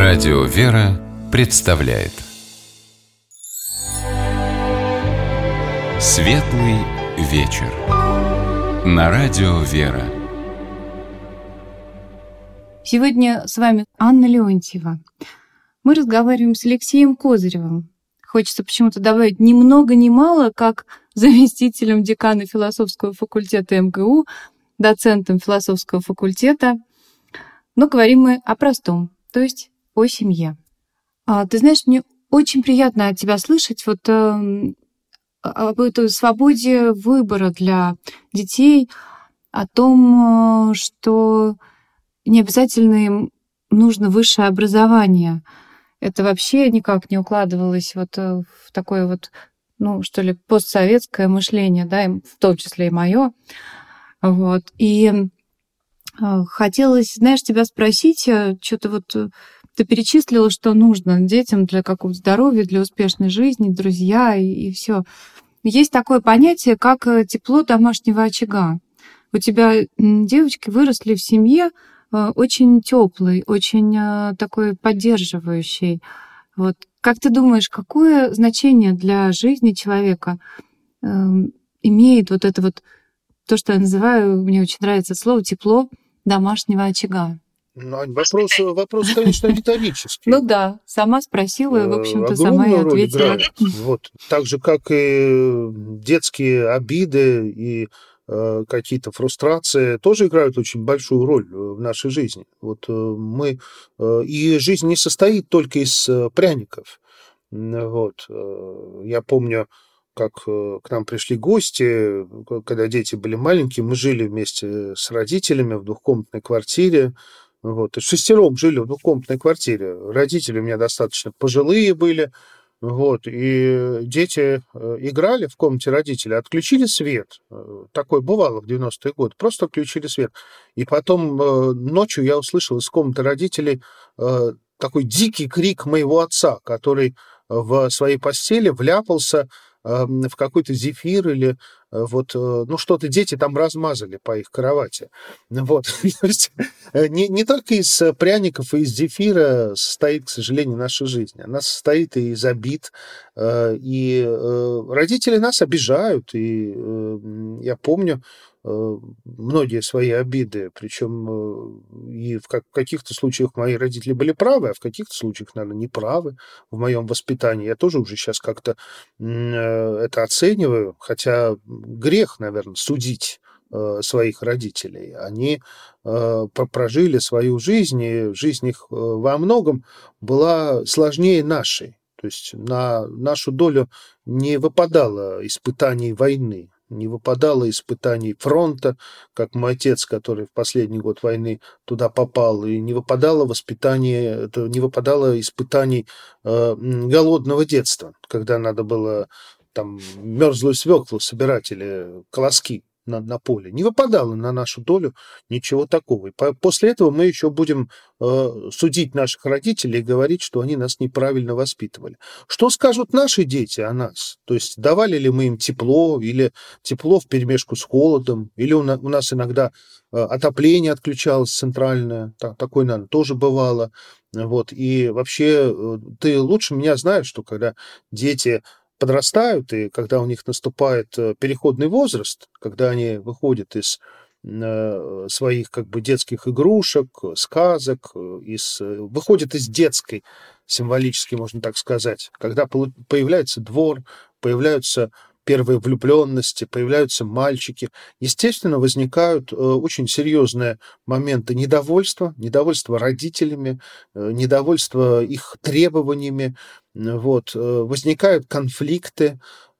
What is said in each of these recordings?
Радио «Вера» представляет Светлый вечер на Радио «Вера». Сегодня с вами Анна Леонтьева. Мы разговариваем с Алексеем Козыревым. Хочется почему-то добавить ни много ни мало, как заместителем декана философского факультета МГУ, доцентом философского факультета. Но говорим мы о простом, то есть о семье. Ты знаешь, мне очень приятно от тебя слышать об этой свободе выбора для детей, о том, что не обязательно им нужно высшее образование. Это вообще никак не укладывалось в такое постсоветское мышление, да, в том числе и мое. И хотелось, знаешь, тебя спросить, ты перечислила, что нужно детям для какого-то здоровья, для успешной жизни, друзья и все. Есть такое понятие, как тепло домашнего очага. У тебя девочки выросли в семье очень теплой, очень такой поддерживающей. Как ты думаешь, какое значение для жизни человека имеет то, что я называю, мне очень нравится это слово, тепло домашнего очага? Вопрос, конечно, риторический. Ну да, сама спросила, и, в общем-то, сама и ответила. Так же, как и детские обиды и какие-то фрустрации тоже играют очень большую роль в нашей жизни. И жизнь не состоит только из пряников. Я помню, как к нам пришли гости, когда дети были маленькие, мы жили вместе с родителями в двухкомнатной квартире. Шестером жили в двухкомнатной квартире. Родители у меня достаточно пожилые были. И дети играли в комнате родителей, отключили свет. Такое бывало в 90-е годы. Просто отключили свет. И потом ночью я услышал из комнаты родителей такой дикий крик моего отца, который в своей постели вляпался в какой-то зефир или что-то дети там размазали по их кровати. То есть не только из пряников и из зефира состоит, к сожалению, наша жизнь. Она состоит и из обид, и родители нас обижают, и я помню многие свои обиды, причем и в каких-то случаях мои родители были правы, а в каких-то случаях, наверное, неправы в моем воспитании. Я тоже уже сейчас как-то это оцениваю, хотя грех, наверное, судить своих родителей. Они прожили свою жизнь, и жизнь их во многом была сложнее нашей. То есть на нашу долю не выпадало испытаний войны, не выпадало испытаний фронта, как мой отец, который в последний год войны туда попал, и не выпадало испытаний голодного детства, когда надо было там мерзлую свеклу собирать или колоски на поле. Не выпадало на нашу долю ничего такого. И после этого мы еще будем судить наших родителей и говорить, что они нас неправильно воспитывали. Что скажут наши дети о нас? То есть давали ли мы им тепло, или тепло вперемешку с холодом, или у нас иногда отопление отключалось центральное. Такое, наверное, тоже бывало. И вообще ты лучше меня знаешь, что когда дети подрастают, и когда у них наступает переходный возраст, когда они выходят из своих детских игрушек, сказок, выходят из детской, символически можно так сказать, когда появляется двор, появляются первые влюбленности, появляются мальчики, естественно, возникают очень серьезные моменты недовольства родителями, недовольства их требованиями, возникают конфликты.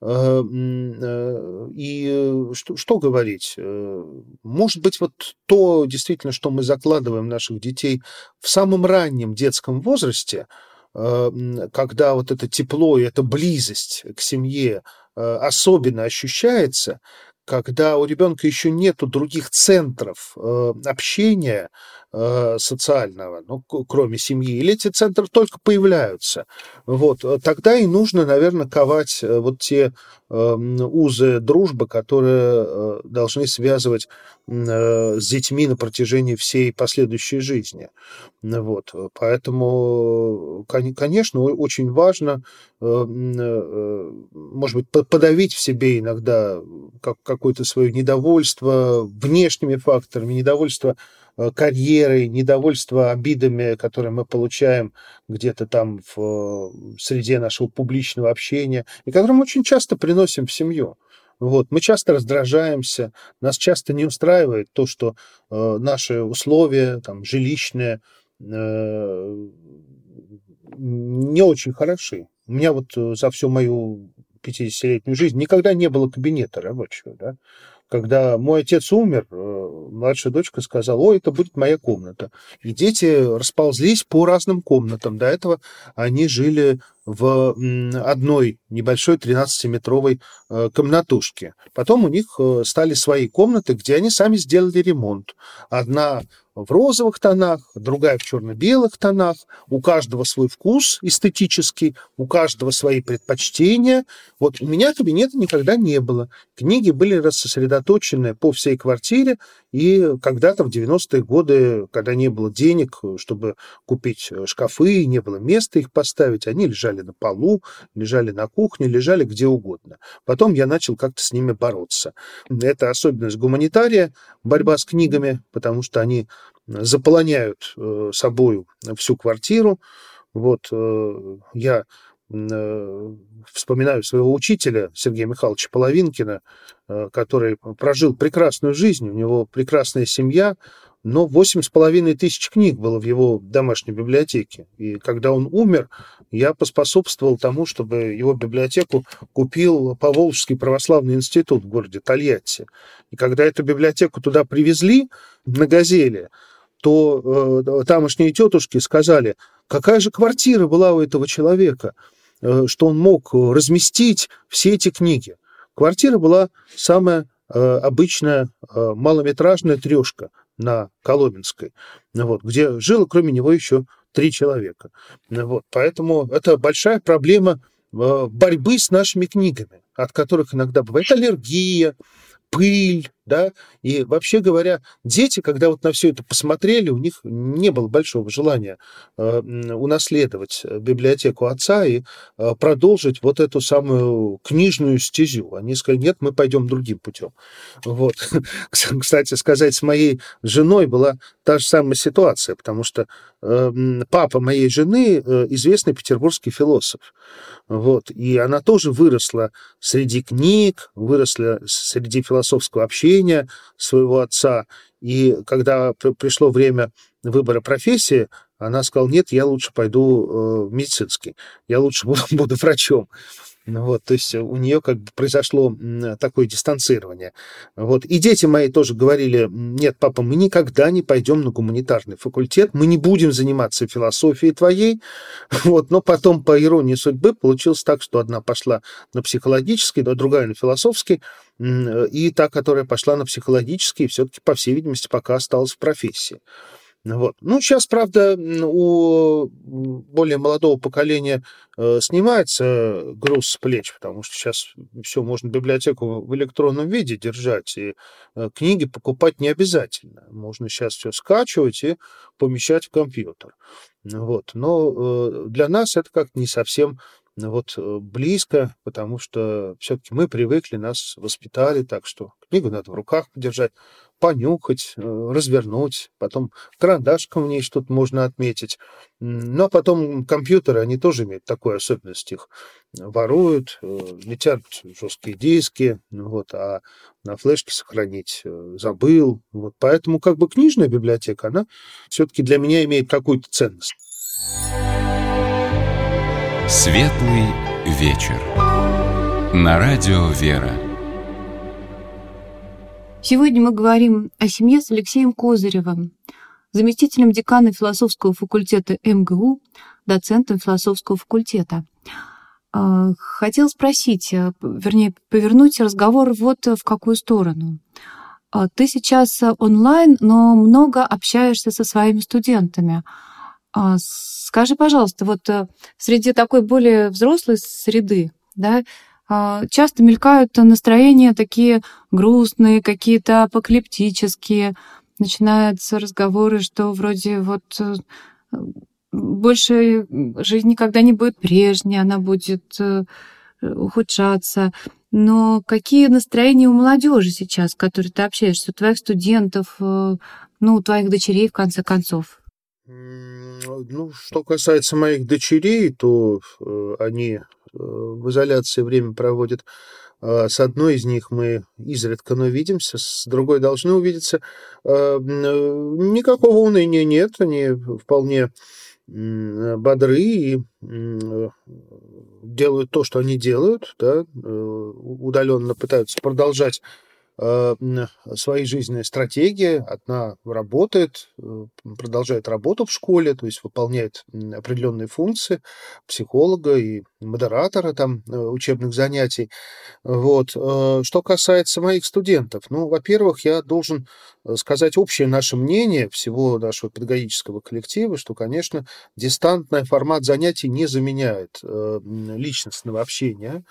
И что говорить? Может быть, то действительно, что мы закладываем наших детей в самом раннем детском возрасте, когда это тепло и эта близость к семье особенно ощущается, когда у ребенка еще нету других центров общения социального, кроме семьи, или эти центры только появляются. Тогда и нужно, наверное, ковать те узы дружбы, которые должны связывать с детьми на протяжении всей последующей жизни. Вот. Поэтому, конечно, очень важно, может быть, подавить в себе иногда какое-то свое недовольство внешними факторами, недовольство карьерой, недовольство обидами, которые мы получаем где-то там в среде нашего публичного общения, и которые мы очень часто приносим в семью. Вот. Мы часто раздражаемся, нас часто не устраивает то, что наши условия там, жилищные не очень хороши. У меня вот за всю мою 50-летнюю жизнь никогда не было кабинета рабочего, да. Когда мой отец умер, младшая дочка сказала: ой, это будет моя комната. И дети расползлись по разным комнатам. До этого они жили в одной небольшой 13-метровой комнатушке. Потом у них стали свои комнаты, где они сами сделали ремонт. Одна в розовых тонах, другая в черно-белых тонах. У каждого свой вкус эстетический, у каждого свои предпочтения. Вот у меня кабинета никогда не было. Книги были рассосредоточены по всей квартире, и когда-то в 90-е годы, когда не было денег, чтобы купить шкафы, не было места их поставить, они лежали на полу, лежали на кухне, лежали где угодно. Потом я начал как-то с ними бороться. Это особенность гуманитария, борьба с книгами, потому что они заполоняют собою всю квартиру. Вот я вспоминаю своего учителя Сергея Михайловича Половинкина, который прожил прекрасную жизнь, у него прекрасная семья, но 8,5 тысяч книг было в его домашней библиотеке. И когда он умер, я поспособствовал тому, чтобы его библиотеку купил Поволжский православный институт в городе Тольятти. И когда эту библиотеку туда привезли на «Газели», то тамошние тетушки сказали: какая же квартира была у этого человека, что он мог разместить все эти книги. Квартира была самая обычная малометражная трешка на Коломенской, вот, где жило кроме него еще 3 человека. Вот, поэтому это большая проблема борьбы с нашими книгами, от которых иногда бывает аллергия, пыль, да, и вообще говоря, дети, когда вот на все это посмотрели, у них не было большого желания унаследовать библиотеку отца и продолжить вот эту самую книжную стезю. Они сказали: нет, мы пойдем другим путем. Вот. Кстати сказать, с моей женой была та же самая ситуация, потому что папа моей жены известный петербургский философ. Вот. И она тоже выросла среди книг, выросла среди философского общения своего отца. И когда пришло время выбора профессии, она сказала: нет, я лучше пойду в медицинский, я лучше буду врачом. Вот, то есть у нее как бы произошло такое дистанцирование. Вот. И дети мои тоже говорили: нет, папа, мы никогда не пойдем на гуманитарный факультет, мы не будем заниматься философией твоей. Вот. Но потом, по иронии судьбы, получилось так, что одна пошла на психологический, а другая на философский, и та, которая пошла на психологический, все-таки, по всей видимости, пока осталась в профессии. Вот. Ну, сейчас, правда, у более молодого поколения снимается груз с плеч, потому что сейчас все можно библиотеку в электронном виде держать, и книги покупать не обязательно. Можно сейчас все скачивать и помещать в компьютер. Вот. Но для нас это как-то не совсем вот близко, потому что все-таки мы привыкли, нас воспитали так, что книгу надо в руках подержать, понюхать, развернуть, потом карандашком в ней что-то можно отметить. Но потом компьютеры, они тоже имеют такую особенность, их воруют, летят жесткие диски, вот, а на флешке сохранить забыл. Вот. Поэтому как бы книжная библиотека, она все-таки для меня имеет какую-то ценность. Светлый вечер. На радио «Вера». Сегодня мы говорим о семье с Алексеем Козыревым, заместителем декана философского факультета МГУ, доцентом философского факультета. Хотел спросить, вернее, повернуть разговор вот в какую сторону. Ты сейчас онлайн, но много общаешься со своими студентами. Скажи, пожалуйста, вот среди такой более взрослой среды, да, часто мелькают настроения такие грустные, какие-то апокалиптические. Начинаются разговоры, что вроде вот больше жизнь никогда не будет прежней, она будет ухудшаться. Но какие настроения у молодежи сейчас, с которой ты общаешься, у твоих студентов, у твоих дочерей, в конце концов? Что касается моих дочерей, то они в изоляции время проводят. С одной из них мы изредка, но видимся, с другой должны увидеться. Никакого уныния нет, они вполне бодры и делают то, что они делают, да, удаленно пытаются продолжать свои жизненные стратегии. Одна работает, продолжает работу в школе, то есть выполняет определенные функции психолога и модератора там учебных занятий. Вот. Что касается моих студентов, во-первых, я должен сказать общее наше мнение всего нашего педагогического коллектива, что, конечно, дистантный формат занятий не заменяет личностного общения,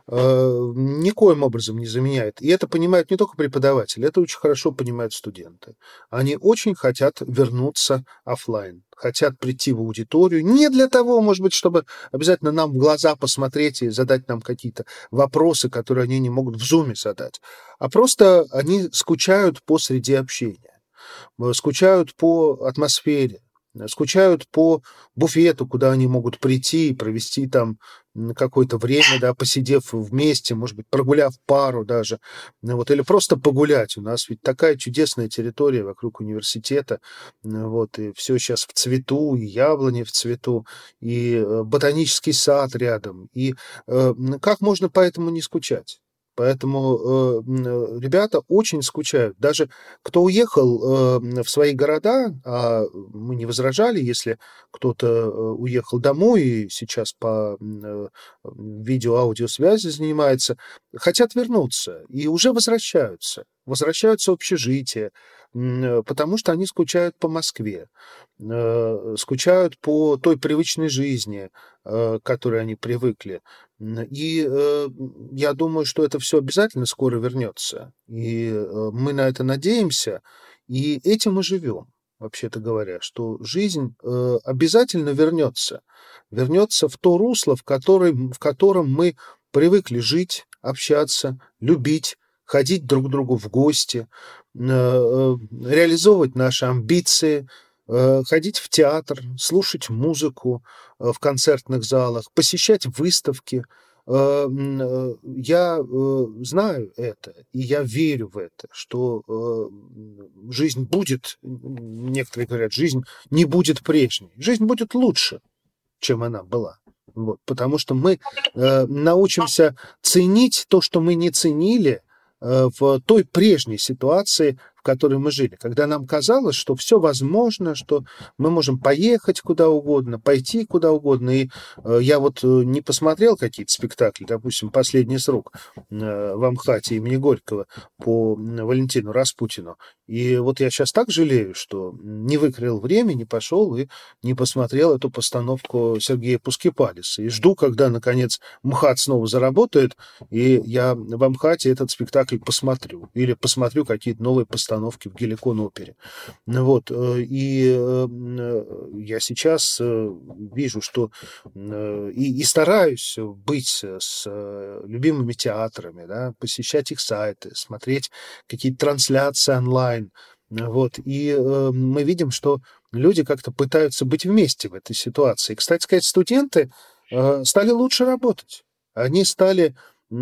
никоим образом не заменяет. И это понимают не только преподаватели, это очень хорошо понимают студенты. Они очень хотят вернуться офлайн, хотят прийти в аудиторию не для того, может быть, чтобы обязательно нам в глаза посмотреть и задать нам какие-то вопросы, которые они не могут в зуме задать, а просто они скучают по среде общения, скучают по атмосфере, скучают по буфету, куда они могут прийти и провести там какое-то время, да, посидев вместе, может быть, прогуляв пару даже, или просто погулять. У нас ведь такая чудесная территория вокруг университета, и все сейчас в цвету, и яблони в цвету, и ботанический сад рядом, и как можно поэтому не скучать? Поэтому ребята очень скучают. Даже кто уехал в свои города, а мы не возражали, если кто-то уехал домой и сейчас по видео-аудиосвязи занимается, хотят вернуться и уже возвращаются. Возвращаются в общежитие, потому что они скучают по Москве, скучают по той привычной жизни, к которой они привыкли. И я думаю, что это все обязательно скоро вернется. И мы на это надеемся, и этим мы живем, вообще-то говоря, что жизнь обязательно вернется. Вернется в то русло, в котором мы привыкли жить, общаться, любить, ходить друг к другу в гости, реализовывать наши амбиции, ходить в театр, слушать музыку в концертных залах, посещать выставки. Я знаю это, и я верю в это, что жизнь будет, некоторые говорят, жизнь не будет прежней, жизнь будет лучше, чем она была. Потому что мы научимся ценить то, что мы не ценили в той прежней ситуации, в которой мы жили, когда нам казалось, что все возможно, что мы можем поехать куда угодно, пойти куда угодно. И я не посмотрел какие-то спектакли, допустим, «Последний срок» в Амхате имени Горького по Валентину Распутину. И я сейчас так жалею, что не выкроил время, не пошел и не посмотрел эту постановку Сергея Пускипалиса. И жду, когда, наконец, МХАТ снова заработает, и я в Амхате этот спектакль посмотрю. Или посмотрю какие-то новые постановки в Геликон-опере. И я сейчас вижу, что и стараюсь быть с любимыми театрами, да, посещать их сайты, смотреть какие-то трансляции онлайн. И мы видим, что люди как-то пытаются быть вместе в этой ситуации. Кстати сказать, студенты стали лучше работать. Они стали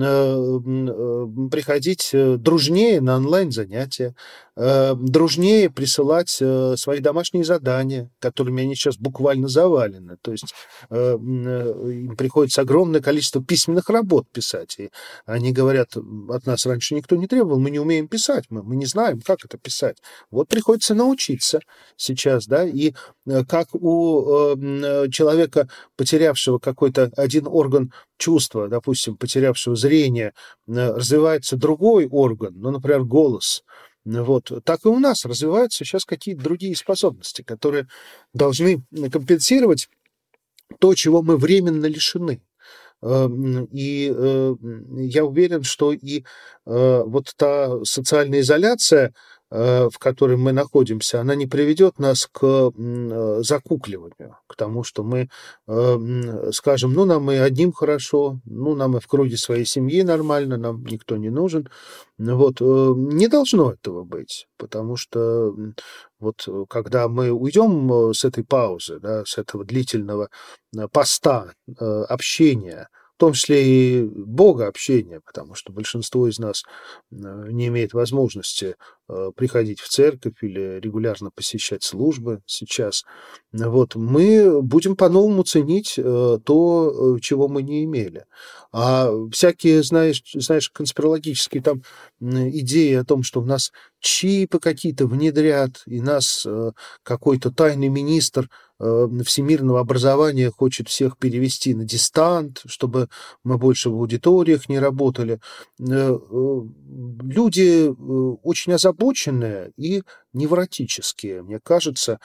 приходить дружнее на онлайн-занятия, дружнее присылать свои домашние задания, которыми они сейчас буквально завалены. То есть им приходится огромное количество письменных работ писать. И они говорят, от нас раньше никто не требовал, мы не умеем писать, мы не знаем, как это писать. Приходится научиться сейчас, да, и как у человека, потерявшего какой-то один орган чувства, допустим, потерявшего зрение, развивается другой орган, например, голос. Так и у нас развиваются сейчас какие-то другие способности, которые должны компенсировать то, чего мы временно лишены. И я уверен, что и вот та социальная изоляция, в которой мы находимся, она не приведет нас к закукливанию, к тому, что мы скажем, ну, нам и одним хорошо, ну, нам и в круге своей семьи нормально, нам никто не нужен. Вот. Не должно этого быть, потому что вот когда мы уйдем с этой паузы, да, с этого длительного поста, общения, в том числе и Бога общения, потому что большинство из нас не имеет возможности приходить в церковь или регулярно посещать службы сейчас, вот, мы будем по-новому ценить то, чего мы не имели. А всякие, знаешь, конспирологические там идеи о том, что у нас чипы какие-то внедрят, и нас какой-то тайный министр всемирного образования хочет всех перевести на дистант, чтобы мы больше в аудиториях не работали. Люди очень озабоченные и невротические, мне кажется,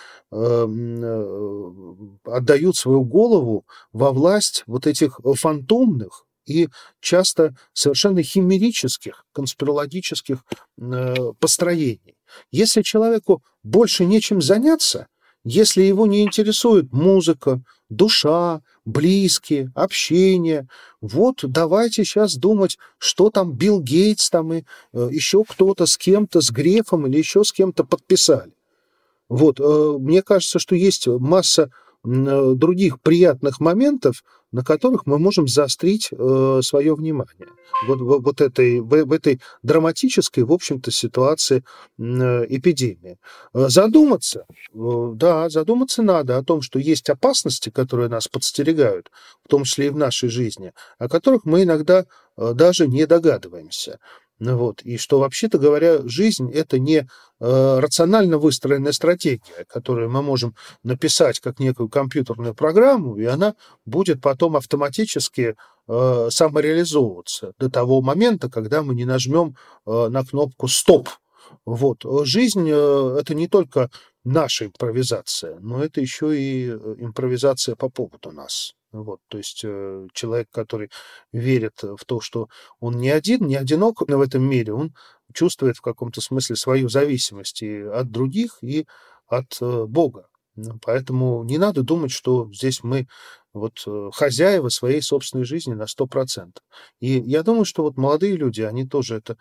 отдают свою голову во власть вот этих фантомных и часто совершенно химерических, конспирологических построений. Если человеку больше нечем заняться, если его не интересует музыка, душа, близкие, общение, вот давайте сейчас думать, что там Билл Гейтс там и еще кто-то с кем-то, с Грефом или еще с кем-то подписали. Вот, мне кажется, что есть масса других приятных моментов, на которых мы можем заострить свое внимание. В этой драматической, в общем-то, ситуации эпидемии. Задуматься, да, задуматься надо о том, что есть опасности, которые нас подстерегают, в том числе и в нашей жизни, о которых мы иногда даже не догадываемся. Вот. И что, вообще-то говоря, жизнь – это не рационально выстроенная стратегия, которую мы можем написать как некую компьютерную программу, и она будет потом автоматически самореализовываться до того момента, когда мы не нажмем на кнопку «Стоп». Вот. Жизнь – это не только наша импровизация, но это еще и импровизация по поводу нас. Вот, то есть человек, который верит в то, что он не один, не одинок в этом мире, он чувствует в каком-то смысле свою зависимость и от других, и от Бога. Поэтому не надо думать, что здесь мы вот хозяева своей собственной жизни на 100%. И я думаю, что вот молодые люди, они тоже это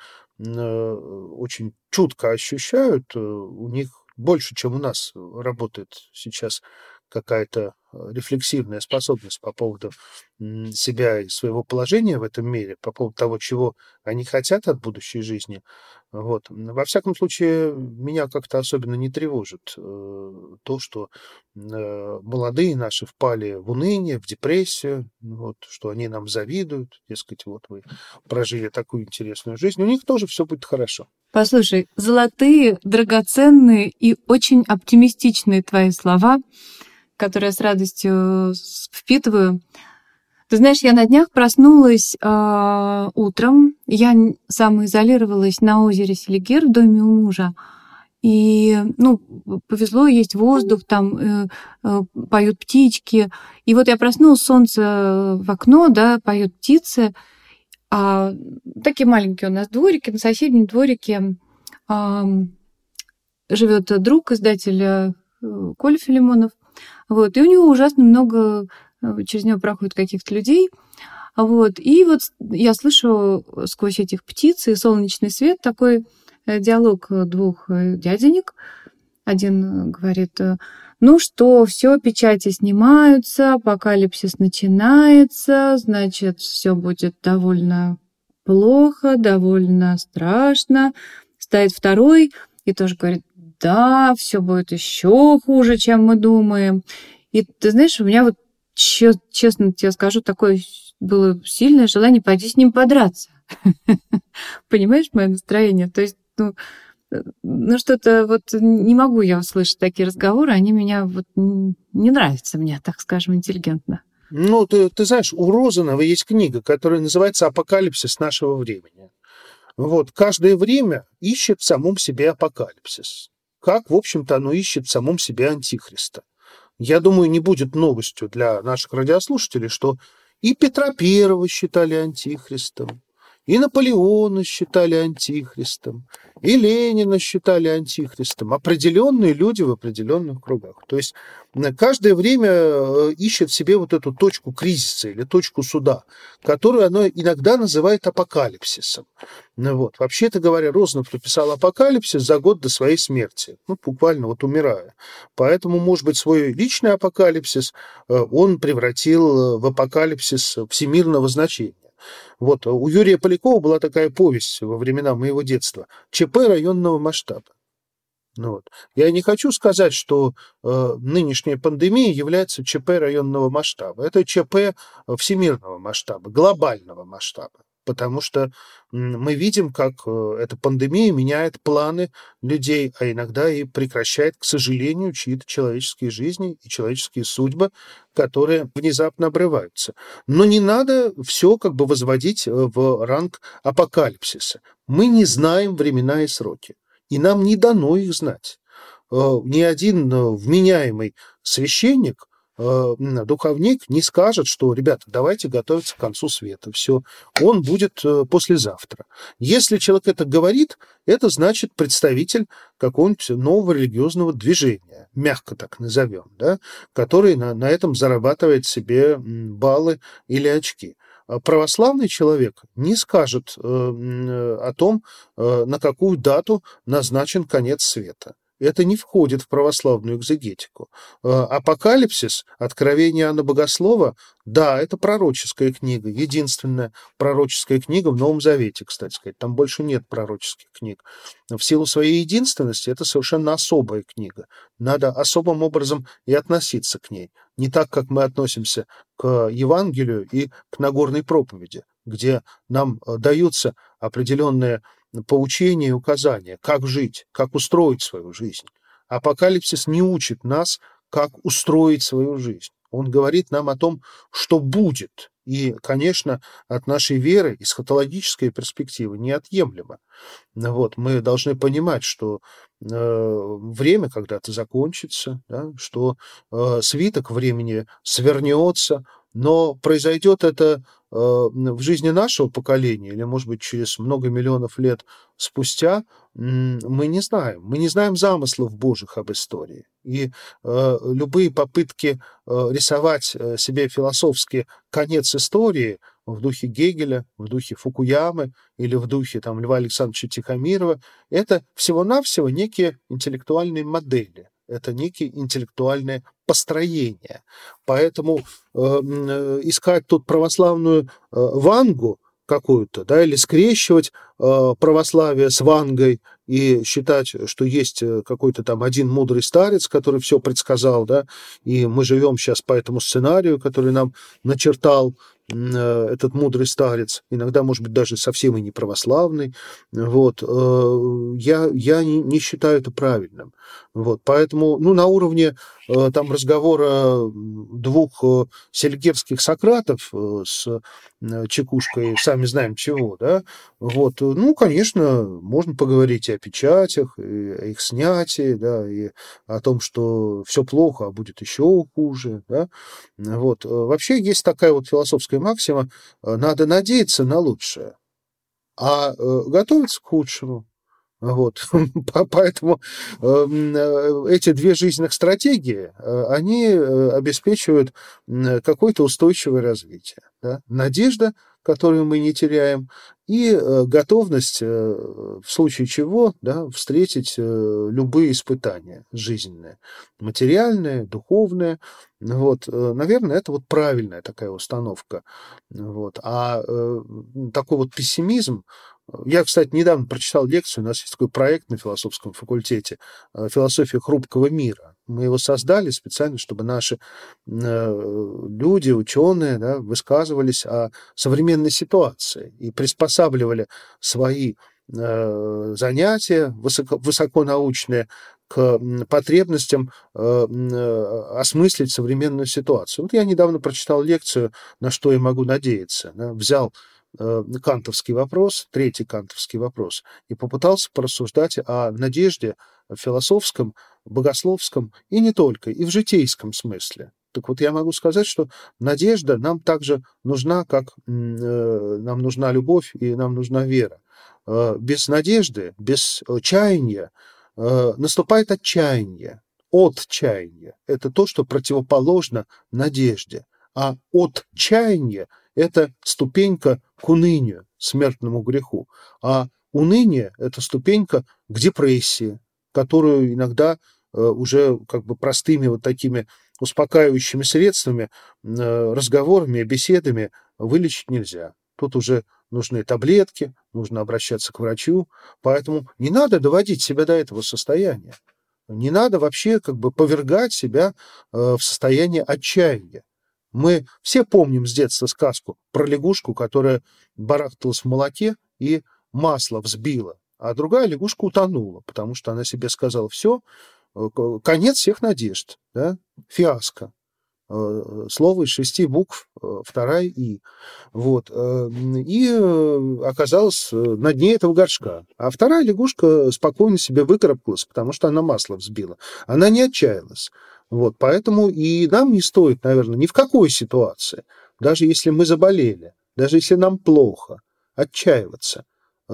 очень чутко ощущают, у них больше, чем у нас, работает сейчас какая-то рефлексивная способность по поводу себя и своего положения в этом мире, по поводу того, чего они хотят от будущей жизни. Вот. Во всяком случае, меня как-то особенно не тревожит то, что молодые наши впали в уныние, в депрессию, вот, что они нам завидуют, дескать, вот вы прожили такую интересную жизнь, у них тоже все будет хорошо. Послушай, золотые, драгоценные и очень оптимистичные твои слова, которые я с радостью впитываю. Ты знаешь, я на днях проснулась утром, я самоизолировалась на озере Селигер в доме у мужа, и, повезло, есть воздух, там поют птички, и вот я проснулась, солнце в окно, да, поют птицы, такие маленькие у нас дворики, на соседнем дворике живет друг издателя Коля Филимонов. Вот, и у него ужасно много, через него проходит каких-то людей. Вот, и вот я слышу сквозь этих птиц и солнечный свет такой диалог двух дяденек. Один говорит: ну что, все, печати снимаются, апокалипсис начинается, значит, все будет довольно плохо, довольно страшно. Стоит второй и тоже говорит: да, все будет еще хуже, чем мы думаем. И ты знаешь, у меня вот, честно тебе скажу, такое было сильное желание пойти с ним подраться. Понимаешь мое настроение? То есть, что-то вот не могу я услышать такие разговоры, они меня вот не нравятся мне, так скажем, интеллигентно. Ты знаешь, у Розанова есть книга, которая называется «Апокалипсис нашего времени». Вот, каждое время ищет в самом себе апокалипсис. Как, в общем-то, оно ищет в самом себе антихриста. Я думаю, не будет новостью для наших радиослушателей, что И Петра Первого считали антихристом, и Наполеона считали антихристом, и Ленина считали антихристом. Определенные люди в определенных кругах. То есть каждое время ищет в себе вот эту точку кризиса или точку суда, которую оно иногда называет апокалипсисом. Вот. Вообще-то говоря, Розанов написал «Апокалипсис» за год до своей смерти, буквально вот умирая. Поэтому, может быть, свой личный апокалипсис он превратил в апокалипсис всемирного значения. Вот, у Юрия Полякова была такая повесть во времена моего детства «ЧП районного масштаба». Вот. Я не хочу сказать, что нынешняя пандемия является ЧП районного масштаба. Это ЧП всемирного масштаба, глобального масштаба. Потому что мы видим, как эта пандемия меняет планы людей, а иногда и прекращает, к сожалению, чьи-то человеческие жизни и человеческие судьбы, которые внезапно обрываются. Но не надо все как бы возводить в ранг апокалипсиса. Мы не знаем времена и сроки, и нам не дано их знать. Ни один вменяемый священник, духовник не скажет, что, ребята, давайте готовиться к концу света. Все, он будет послезавтра. Если человек это говорит, это значит представитель какого-нибудь нового религиозного движения, мягко так назовем, да, который на этом зарабатывает себе баллы или очки. Православный человек не скажет о том, на какую дату назначен конец света. Это не входит в православную экзегетику. Апокалипсис, Откровение Иоанна Богослова, да, это пророческая книга, единственная пророческая книга в Новом Завете, кстати сказать. Там больше нет пророческих книг. В силу своей единственности это совершенно особая книга. Надо особым образом и относиться к ней. Не так, как мы относимся к Евангелию и к Нагорной проповеди, где нам даются определенные поучения и указания, как жить, как устроить свою жизнь. Апокалипсис не учит нас, как устроить свою жизнь. Он говорит нам о том, что будет. И, конечно, от нашей веры эсхатологическая перспектива неотъемлема. Вот, мы должны понимать, что время когда-то закончится, да, что свиток времени свернется, но произойдет это в жизни нашего поколения или, может быть, через много миллионов лет спустя, мы не знаем. Мы не знаем замыслов Божьих об истории. И любые попытки рисовать себе философски конец истории в духе Гегеля, в духе Фукуямы или в духе там, Льва Александровича Тихомирова, это всего-навсего некие интеллектуальные модели. Это некие интеллектуальные построения. Поэтому искать тут православную вангу какую-то, да, или скрещивать православие с вангой и считать, что есть какой-то там один мудрый старец, который все предсказал, да, и мы живем сейчас по этому сценарию, который нам начертал этот мудрый старец, иногда, может быть, даже совсем и не православный, вот, я не считаю это правильным. Вот, поэтому, на уровне там разговора двух селигерских Сократов с чекушкой, сами знаем чего, да, вот, конечно, можно поговорить и о печатях, и о их снятии, да, и о том, что все плохо, а будет еще хуже, да, вот. Вообще есть такая вот философская максима: надо надеяться на лучшее, а готовиться к худшему. Вот. Поэтому эти две жизненных стратегии, они обеспечивают какое-то устойчивое развитие. Да? Надежда, которую мы не теряем, и готовность в случае чего, да, встретить любые испытания жизненные, материальные, духовные. Вот. Наверное, это вот правильная такая установка. Вот. А такой вот пессимизм. Я, кстати, недавно прочитал лекцию, у нас есть такой проект на философском факультете «Философия хрупкого мира». Мы его создали специально, чтобы наши люди, ученые, да, высказывались о современной ситуации и приспосабливали свои занятия высоконаучные к потребностям осмыслить современную ситуацию. Вот я недавно прочитал лекцию «На что я могу надеяться». Да, взял кантовский вопрос, третий кантовский вопрос, и попытался порассуждать о надежде в философском, богословском и не только, и в житейском смысле. Так вот, я могу сказать, что надежда нам также нужна, как нам нужна любовь и нам нужна вера. Без надежды, без чаяния наступает отчаяние. Отчаяние — это то, что противоположно надежде. А отчаяние — это ступенька к унынию, смертному греху. А уныние — это ступенька к депрессии, которую иногда уже как бы простыми вот такими успокаивающими средствами, разговорами, беседами вылечить нельзя. Тут уже нужны таблетки, нужно обращаться к врачу. Поэтому не надо доводить себя до этого состояния. Не надо вообще как бы повергать себя в состояние отчаяния. Мы все помним с детства сказку про лягушку, которая барахталась в молоке и масло взбила, а другая лягушка утонула, потому что она себе сказала: все, конец всех надежд, да? Фиаско. Слово из 6 букв, вторая «и». Вот. И оказалась на дне этого горшка. А вторая лягушка спокойно себе выкарабкалась, потому что она масло взбила. Она не отчаялась. Вот. Поэтому и нам не стоит, наверное, ни в какой ситуации, даже если мы заболели, даже если нам плохо, отчаиваться.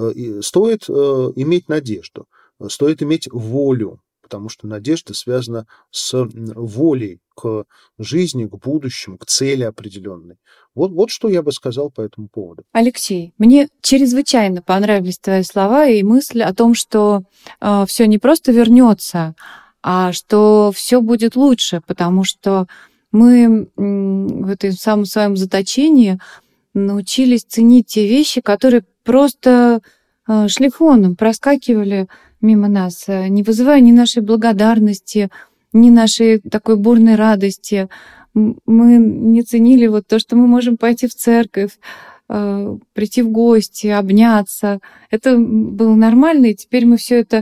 Стоит иметь надежду, стоит иметь волю, потому что надежда связана с волей к жизни, к будущему, к цели определенной. Вот что я бы сказал по этому поводу. Алексей, мне чрезвычайно понравились твои слова и мысль о том, что все не просто вернется, а что все будет лучше, потому что мы в этом самом своем заточении научились ценить те вещи, которые просто шлифоном проскакивали мимо нас, не вызывая ни нашей благодарности, ни нашей такой бурной радости. Мы не ценили вот то, что мы можем пойти в церковь, прийти в гости, обняться. Это было нормально, и теперь мы все это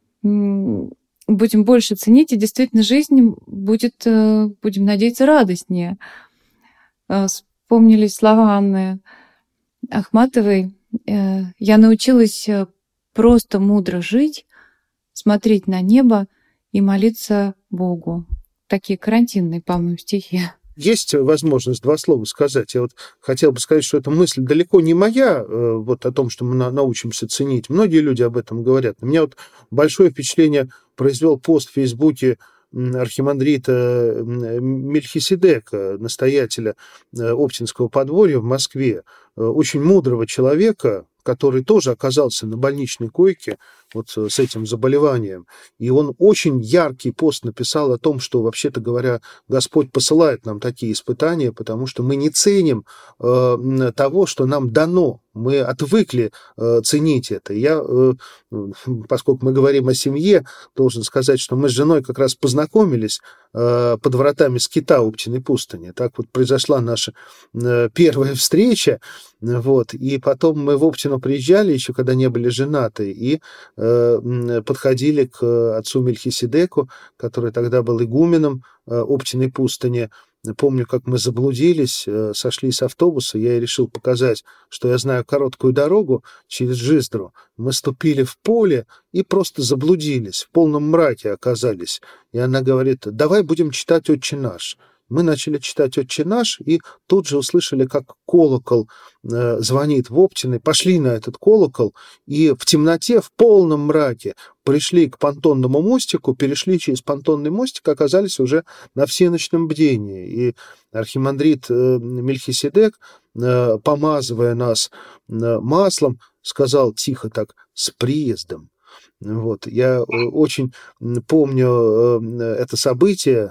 будем больше ценить, и действительно жизнь будет, будем надеяться, радостнее. Вспомнились слова Анны Ахматовой. Я научилась просто мудро жить, смотреть на небо и молиться Богу. Такие карантинные, по-моему, стихи. Есть возможность 2 слова сказать. Я вот хотел бы сказать, что эта мысль далеко не моя, вот о том, что мы научимся ценить. Многие люди об этом говорят. У меня вот большое впечатление произвел пост в Фейсбуке архимандрита Мельхиседека, настоятеля Оптинского подворья в Москве, очень мудрого человека, который тоже оказался на больничной койке вот с этим заболеванием. И он очень яркий пост написал о том, что, вообще-то говоря, Господь посылает нам такие испытания, потому что мы не ценим того, что нам дано. Мы отвыкли ценить это. Я, поскольку мы говорим о семье, должен сказать, что мы с женой как раз познакомились под вратами скита Оптиной пустыни. Так вот произошла наша первая встреча. Вот. И потом мы в Оптину приезжали, еще когда не были женаты, и подходили к отцу Мельхиседеку, который тогда был игуменом Оптиной пустыни. Помню, как мы заблудились, сошли с автобуса, я ей решил показать, что я знаю короткую дорогу через Жиздру. Мы ступили в поле и просто заблудились, в полном мраке оказались. И она говорит: давай будем читать «Отче наш». Мы начали читать «Отче наш», и тут же услышали, как колокол звонит в Оптиной. Пошли на этот колокол, и в темноте, в полном мраке пришли к понтонному мостику, перешли через понтонный мостик, оказались уже на всеночном бдении. И архимандрит Мельхиседек, помазывая нас маслом, сказал тихо так: «С приездом». Вот. Я очень помню это событие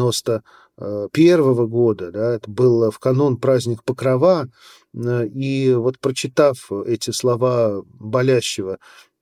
91-го года, да, это было в канун праздник Покрова, и вот прочитав эти слова болящего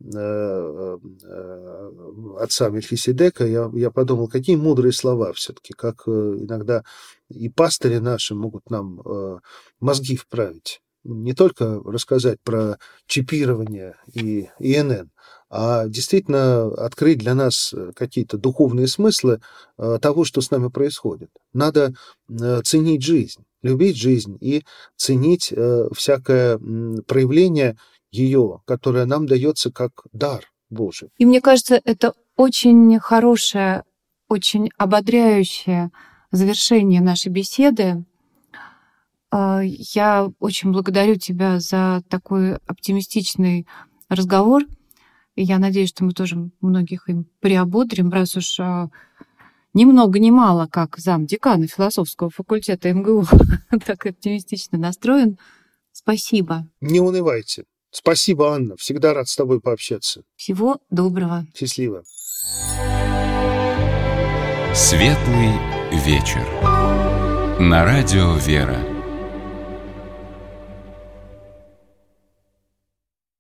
отца Мельхиседека, я подумал, какие мудрые слова все-таки, как иногда и пастыри наши могут нам мозги вправить. Не только рассказать про чипирование и ИНН, а действительно открыть для нас какие-то духовные смыслы того, что с нами происходит. Надо ценить жизнь, любить жизнь и ценить всякое проявление ее, которое нам дается как дар Божий. И мне кажется, это очень хорошее, очень ободряющее завершение нашей беседы. Я очень благодарю тебя за такой оптимистичный разговор. И я надеюсь, что мы тоже многих им приободрим, раз уж ни много ни мало, как замдекана философского факультета МГУ так оптимистично настроен. Спасибо. Не унывайте. Спасибо, Анна. Всегда рад с тобой пообщаться. Всего доброго. Счастливо. Светлый вечер. На радио «Вера».